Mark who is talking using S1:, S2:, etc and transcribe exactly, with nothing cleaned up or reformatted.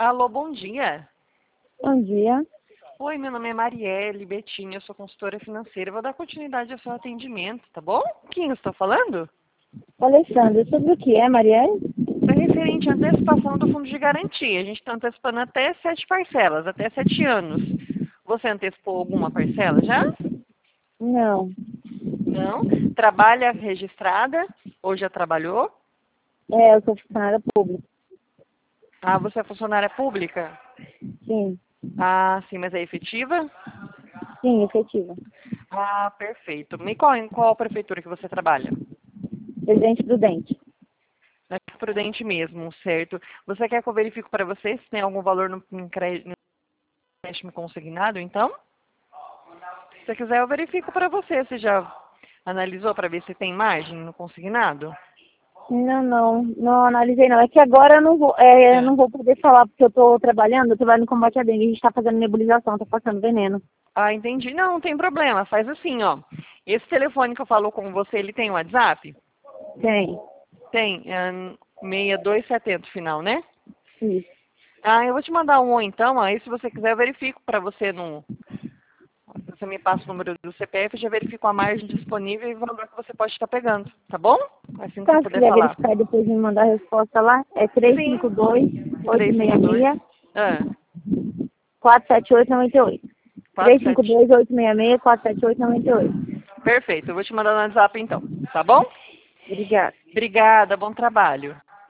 S1: Alô, bom dia.
S2: Bom dia.
S1: Oi, meu nome é Marielle Betinho, eu sou consultora financeira. Eu vou dar continuidade ao seu atendimento, tá bom? Quem eu estou falando?
S2: Alessandra, sobre o que é, Marielle?
S1: É referente à antecipação do fundo de garantia. A gente está antecipando até sete parcelas, até sete anos. Você antecipou alguma parcela já?
S2: Não.
S1: Não? Trabalha registrada? Ou já trabalhou?
S2: É, eu sou funcionária pública.
S1: Ah, você é funcionária pública?
S2: Sim.
S1: Ah, sim, mas é efetiva?
S2: Sim, efetiva.
S1: Ah, perfeito. E qual, em qual prefeitura que você trabalha?
S2: Presidente Prudente.
S1: Na Prudente mesmo, certo? Você quer que eu verifique para você se tem algum valor no, em crédito, no empréstimo consignado, então? Se você quiser, eu verifico para você. Você já analisou para ver se tem margem no consignado?
S2: Não, não. Não analisei, não. É que agora eu não vou, é, eu
S1: É.
S2: não vou poder falar porque eu estou trabalhando. Eu trabalho no combate à dengue. A gente está fazendo nebulização, está passando veneno.
S1: Ah, entendi. Não, não tem problema. Faz assim, ó. Esse telefone que eu falo com você, ele tem WhatsApp?
S2: Tem.
S1: Tem. É seis dois sete zero final, né?
S2: Isso.
S1: Ah, eu vou te mandar um então. Aí, se você quiser, eu verifico para você no... Você me passa o número do C P F, eu já verifico a margem disponível e o valor que você pode estar pegando, tá bom? Assim que você
S2: Então, se
S1: puder
S2: quiser
S1: falar.
S2: verificar e depois me mandar a resposta lá, é três
S1: Sim.
S2: cinco dois, oito
S1: três cinco
S2: seis
S1: dois.
S2: seis,
S1: Ah,
S2: quatro sete oito nove oito.
S1: quatro
S2: três cinco
S1: sete.
S2: dois, oito seis seis, quatro sete oito nove oito.
S1: Perfeito. Eu vou te mandar no WhatsApp então, tá bom?
S2: Obrigada.
S1: Obrigada, bom trabalho.